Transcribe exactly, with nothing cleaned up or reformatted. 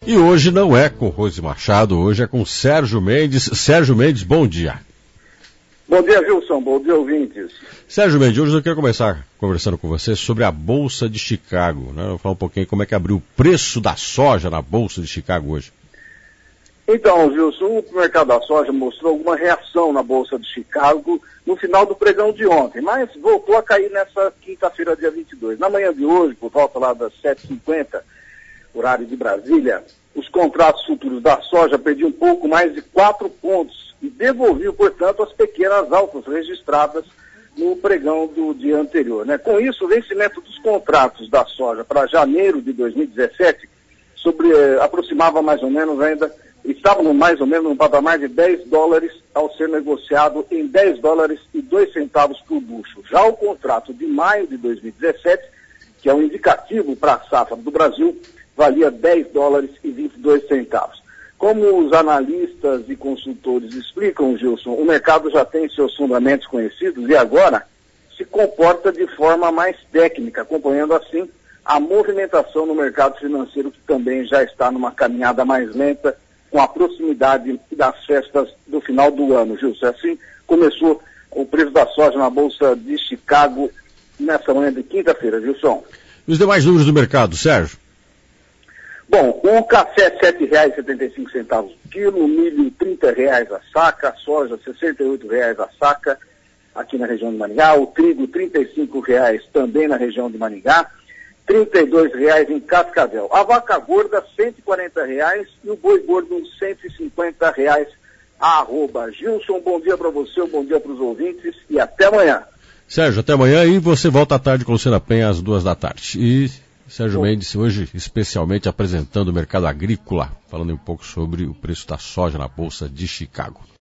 E hoje não é com Rose Machado, hoje é com Sérgio Mendes. Sérgio Mendes, bom dia. Bom dia, Wilson. Bom dia, ouvintes. Sérgio Mendes, hoje eu quero começar conversando com você sobre a Bolsa de Chicago, né? Eu vou falar um pouquinho como é que abriu o preço da soja na Bolsa de Chicago hoje. Então, Wilson, o mercado da soja mostrou alguma reação na Bolsa de Chicago no final do pregão de ontem, mas voltou a cair nessa quinta-feira, dia vinte e dois. Na manhã de hoje, por volta lá das sete e cinquenta, horário de Brasília, os contratos futuros da soja perdiam um pouco mais de quatro pontos e devolviam, portanto, as pequenas altas registradas no pregão do dia anterior, né? Com isso, o vencimento dos contratos da soja para janeiro de dois mil e dezessete sobre, eh, aproximava mais ou menos ainda, estavam mais ou menos no patamar de dez dólares ao ser negociado em dez dólares e dois centavos por bucho. Já o contrato de maio de dois mil e dezessete, que é um indicativo para a safra do Brasil, valia dez dólares e vinte e dois centavos. Como os analistas e consultores explicam, Gilson, o mercado já tem seus fundamentos conhecidos e agora se comporta de forma mais técnica, acompanhando assim a movimentação no mercado financeiro, que também já está numa caminhada mais lenta com a proximidade das festas do final do ano, Gilson. Assim começou o preço da soja na Bolsa de Chicago nessa manhã de quinta-feira, Gilson. E os demais números do mercado, Sérgio? Bom, o café sete reais e setenta e cinco centavos o quilo, o milho trinta reais a saca, a soja sessenta e oito reais a saca aqui na região de Maringá, o trigo trinta e cinco reais também na região de Maringá, trinta e dois reais em Cascavel. A vaca gorda cento e quarenta reais e o boi gordo cento e cinquenta reais a arroba. Gilson, bom dia para você, um bom dia para os ouvintes e até amanhã. Sérgio, até amanhã e você volta à tarde com o Luciana Penha às duas da tarde. E Sérgio Mendes, hoje especialmente apresentando o mercado agrícola, falando um pouco sobre o preço da soja na Bolsa de Chicago.